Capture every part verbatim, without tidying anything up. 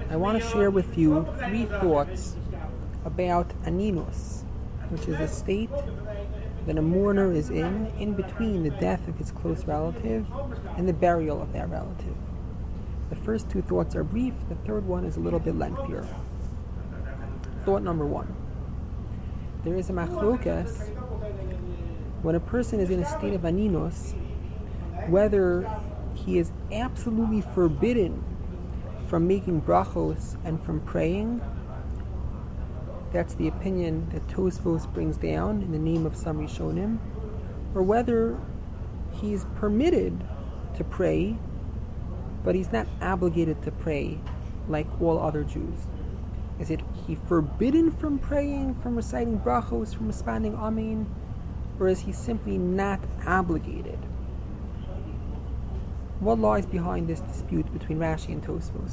I want to share with you three thoughts about aninus, which is a state that a mourner is in, in between the death of his close relative and the burial of that relative. The first two thoughts are brief, the third one is a little bit lengthier. Thought number one. There is a machlokas when a person is in a state of aninus, whether he is absolutely forbidden from making brachos and from praying. That's the opinion that Tosfos brings down in the name of some Rishonim, or whether he's permitted to pray, but he's not obligated to pray like all other Jews. Is it he forbidden from praying, from reciting brachos, from responding amen, or is he simply not obligated? What lies behind this dispute between Rashi and Tosfos?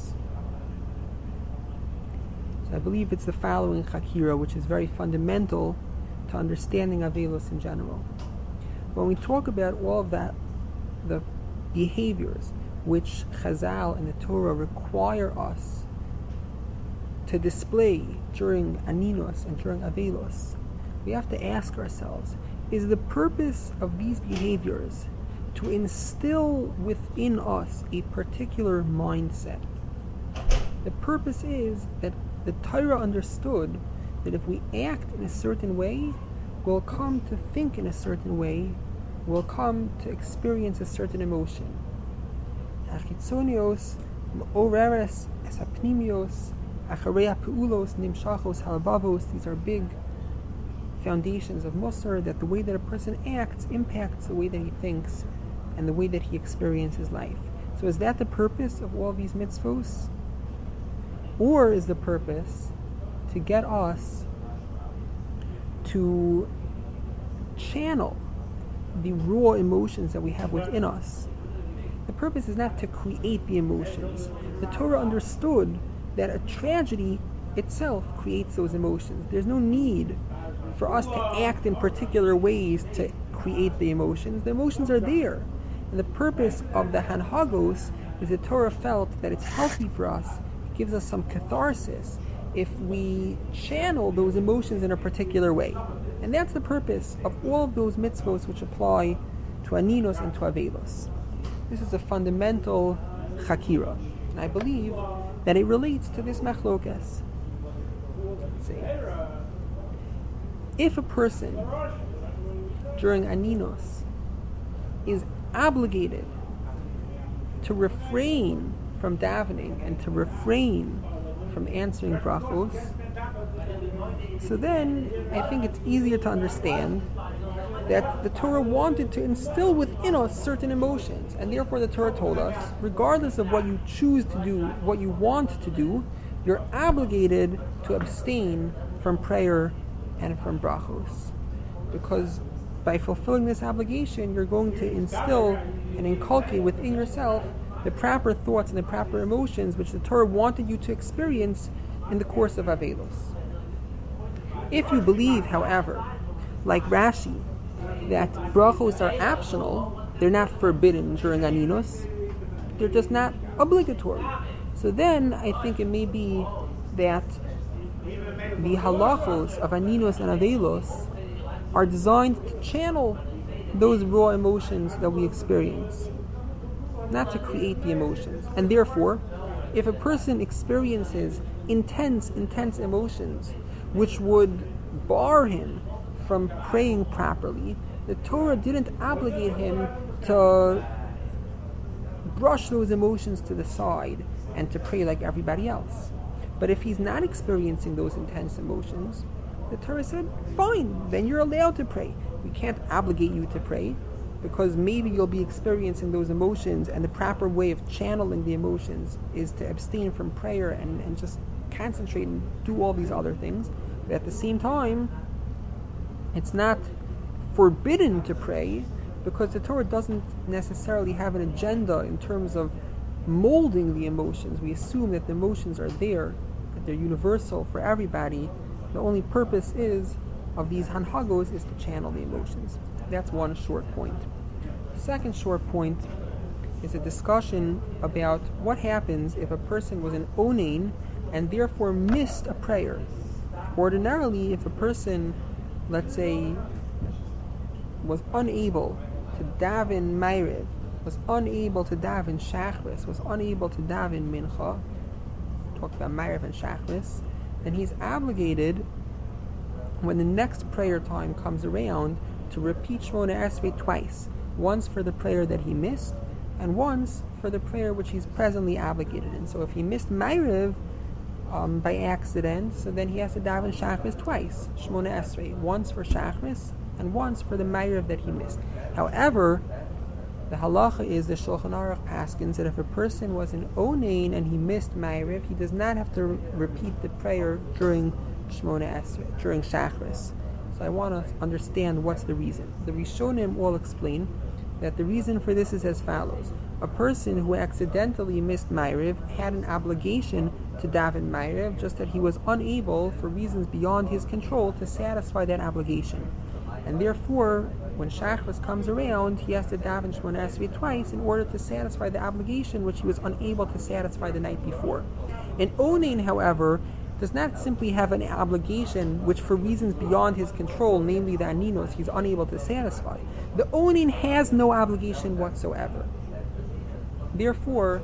So I believe it's the following chakira, which is very fundamental to understanding Avelos in general. When we talk about all of that, the behaviors which Chazal and the Torah require us to display during Aninus and during Avelos, we have to ask ourselves, is the purpose of these behaviors to instill within us a particular mindset? The purpose is that the Torah understood that if we act in a certain way, we'll come to think in a certain way, we'll come to experience a certain emotion. Achitzonios, oreres, esapnimios, acharei peulos, nimshachos, halabavos. These are big foundations of Musar, that the way that a person acts impacts the way that he thinks and the way that he experiences life. So is that the purpose of all these mitzvos? Or is the purpose to get us to channel the raw emotions that we have within us? The purpose is not to create the emotions. The Torah understood that a tragedy itself creates those emotions. There's no need for us to act in particular ways to create the emotions. The emotions are there. And the purpose of the Hanhagos is the Torah felt that it's healthy for us, it gives us some catharsis if we channel those emotions in a particular way. And that's the purpose of all of those mitzvos which apply to Aninus and to Avelos. This is a fundamental chakira. And I believe that it relates to this machlokas. Let's see. If a person during Aninus is obligated to refrain from davening and to refrain from answering brachos, so then I think it's easier to understand that the Torah wanted to instill within us certain emotions, and therefore the Torah told us, regardless of what you choose to do, what you want to do, you're obligated to abstain from prayer and from brachos, because by fulfilling this obligation, you're going to instill and inculcate within yourself the proper thoughts and the proper emotions which the Torah wanted you to experience in the course of Avelos. If you believe, however, like Rashi, that brachos are optional, they're not forbidden during Aninus, they're just not obligatory, so then I think it may be that the halachos of Aninus and Avelos are designed to channel those raw emotions that we experience, not to create the emotions. And therefore, if a person experiences intense, intense emotions which would bar him from praying properly, the Torah didn't obligate him to brush those emotions to the side and to pray like everybody else. But if he's not experiencing those intense emotions, the Torah said, fine, then you're allowed to pray. We can't obligate you to pray, because maybe you'll be experiencing those emotions, and the proper way of channeling the emotions is to abstain from prayer and, and just concentrate and do all these other things. But at the same time, it's not forbidden to pray, because the Torah doesn't necessarily have an agenda in terms of molding the emotions. We assume that the emotions are there, that they're universal for everybody. The only purpose is of these hanhagos is to channel the emotions. That's one short point. The second short point is a discussion about what happens if a person was an onain and therefore missed a prayer. Ordinarily, if a person, let's say, was unable to daven Ma'ariv, was unable to daven Shachris, was unable to daven Mincha, talked about Ma'ariv and Shachris, then he's obligated, when the next prayer time comes around, to repeat Shemona Esrei twice, once for the prayer that he missed, and once for the prayer which he's presently obligated in. So if he missed Ma'ariv um, by accident, so then he has to daven Shachris twice, Shemona Esrei, once for Shachris and once for the Ma'ariv that he missed. However, the halacha is the Shulchan Aruch paskins that if a person was an onain and he missed Ma'ariv, he does not have to re- repeat the prayer during Shemona Esrei, during Shachris. So I want to understand what's the reason. The Rishonim all explain that the reason for this is as follows. A person who accidentally missed Ma'ariv had an obligation to daven Ma'ariv, just that he was unable, for reasons beyond his control, to satisfy that obligation. And therefore, when Shachris comes around, he has to daven Shemona Esrei twice in order to satisfy the obligation which he was unable to satisfy the night before. An onain, however, does not simply have an obligation which for reasons beyond his control, namely the aninos, he's unable to satisfy. The onain has no obligation whatsoever. Therefore,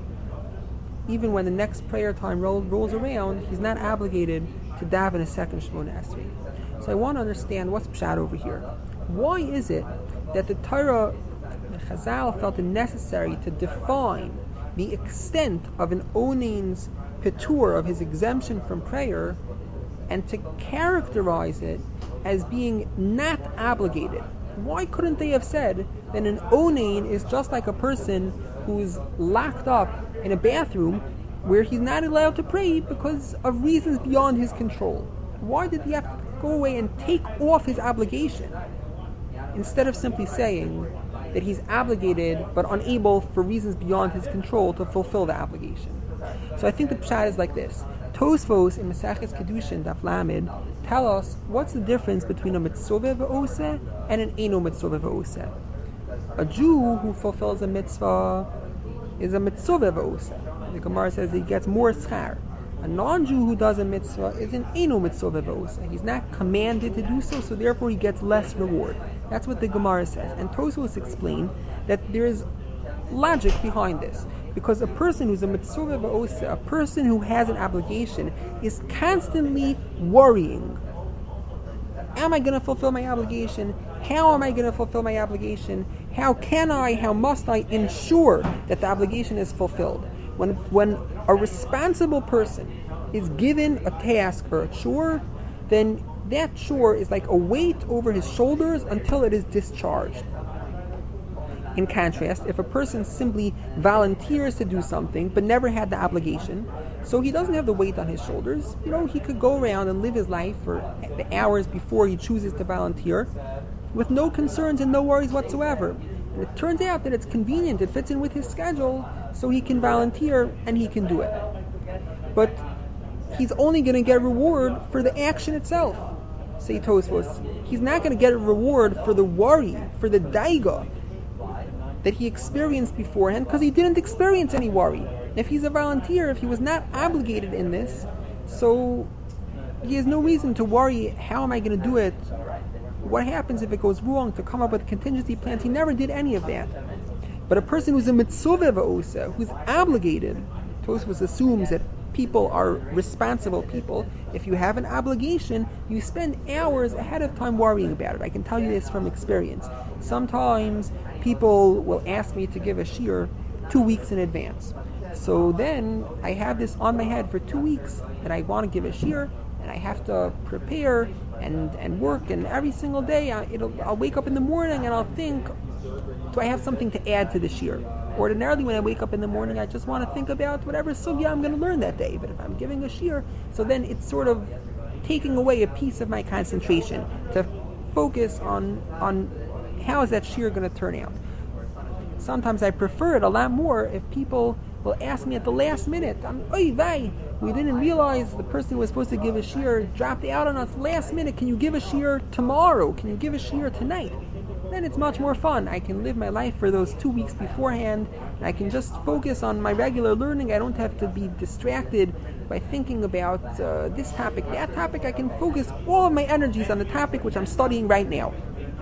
even when the next prayer time roll, rolls around, he's not obligated to daven a second Shemona Esrei. So I want to understand what's pshat over here. Why is it that the Torah, the Chazal, felt it necessary to define the extent of an onain's Petur, of his exemption from prayer, and to characterize it as being not obligated? Why couldn't they have said that an onain is just like a person who's locked up in a bathroom where he's not allowed to pray because of reasons beyond his control? Why did he have to go away and take off his obligation, instead of simply saying that he's obligated but unable for reasons beyond his control to fulfill the obligation? So I think the pshat is like this. Tosfos in Maseches Kedushin Daf Lamed tell us what's the difference between a mitzvah v'oseh and an eino mitzvah v'oseh. A Jew who fulfills a mitzvah is a mitzvah v'oseh. The Gemara says he gets more schar. A non-Jew who does a mitzvah is an eino mitzvah v'oseh. He's not commanded to do so, so therefore he gets less reward. That's what the Gemara says. And Tosfos explain that there is logic behind this. Because a person who's a mitzvah v'oseh, a person who has an obligation, is constantly worrying. Am I going to fulfill my obligation? How am I going to fulfill my obligation? How can I, how must I ensure that the obligation is fulfilled? When, when a responsible person is given a task or a chore, then that chore is like a weight over his shoulders until it is discharged. In contrast, if a person simply volunteers to do something but never had the obligation, so he doesn't have the weight on his shoulders, you know, he could go around and live his life for the hours before he chooses to volunteer with no concerns and no worries whatsoever. And it turns out that it's convenient, it fits in with his schedule, so he can volunteer and he can do it. But he's only going to get a reward for the action itself, say Tosfos. He's not going to get a reward for the worry, for the daiga that he experienced beforehand, because he didn't experience any worry. If he's a volunteer, if he was not obligated in this, so he has no reason to worry, how am I going to do it? What happens if it goes wrong? To come up with contingency plans. He never did any of that. But a person who's a mitzvah v'oseh, who's obligated, Tosfos assumes that people are responsible people. If you have an obligation, you spend hours ahead of time worrying about it. I can tell you this from experience. Sometimes people will ask me to give a shiur two weeks in advance. So then I have this on my head for two weeks that I want to give a shiur, and I have to prepare and, and work, and every single day I, it'll, I'll wake up in the morning and I'll think, do I have something to add to the shiur? Ordinarily when I wake up in the morning, I just want to think about whatever sugya I'm going to learn that day. But if I'm giving a shiur, so then it's sort of taking away a piece of my concentration to focus on on how is that shiur going to turn out. Sometimes I prefer it a lot more if people will ask me at the last minute, I'm, oy vey, we didn't realize the person who was supposed to give a shiur dropped out on us last minute. Can you give a shiur tomorrow? Can you give a shiur tonight? then it's much more fun. I can live my life for those two weeks beforehand. I can just focus on my regular learning. I don't have to be distracted by thinking about uh, this topic, that topic. I can focus all of my energies on the topic which I'm studying right now.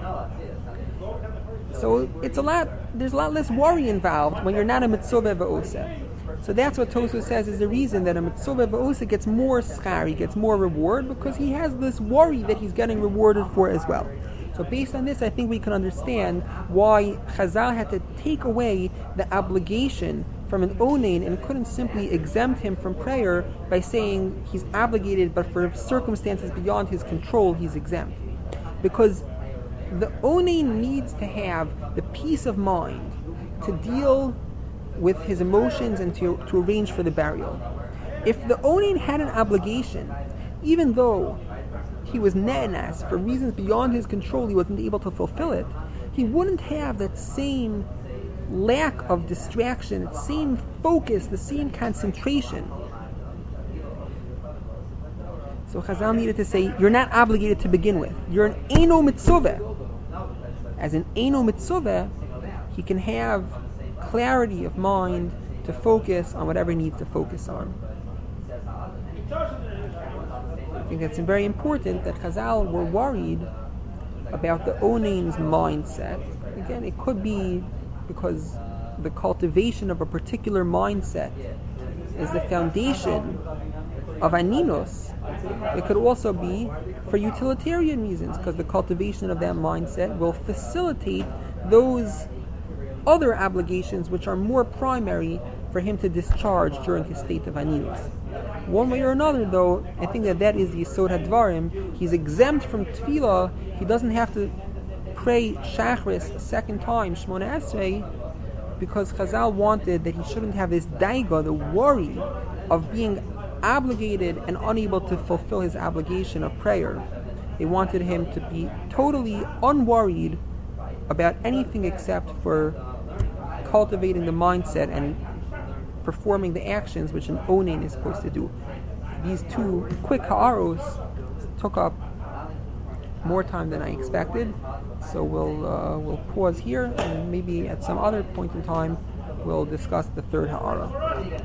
So it's a lot, there's a lot less worry involved when you're not a mitzvah v'oseh. So that's what Tosfos says is the reason that a mitzvah v'oseh gets more schar, he gets more reward, because he has this worry that he's getting rewarded for as well. So based on this, I think we can understand why Chazal had to take away the obligation from an onain and couldn't simply exempt him from prayer by saying he's obligated, but for circumstances beyond his control, he's exempt. Because the onain needs to have the peace of mind to deal with his emotions and to, to arrange for the burial. If the onain had an obligation, even though he was ne'enas, for reasons beyond his control, he wasn't able to fulfill it, he wouldn't have that same lack of distraction, the same focus, the same concentration. So Chazal needed to say, you're not obligated to begin with. You're an eino mitzvah. As an eino mitzvah, he can have clarity of mind to focus on whatever he needs to focus on. I think that's very important that Chazal were worried about the onain's mindset. Again, it could be because the cultivation of a particular mindset is the foundation of aninos. It could also be for utilitarian reasons, because the cultivation of that mindset will facilitate those other obligations which are more primary for him to discharge during his state of aninos. One way or another, though, I think that that is Yesod HaDvarim. He's exempt from tefillah. He doesn't have to pray Shachris a second time, Shmona Esrei, because Chazal wanted that he shouldn't have this daiga, the worry of being obligated and unable to fulfill his obligation of prayer. They wanted him to be totally unworried about anything except for cultivating the mindset and performing the actions which an onain is supposed to do. These two quick ha'aros took up more time than I expected, so we'll uh, we'll pause here, and maybe at some other point in time we'll discuss the third ha'ara.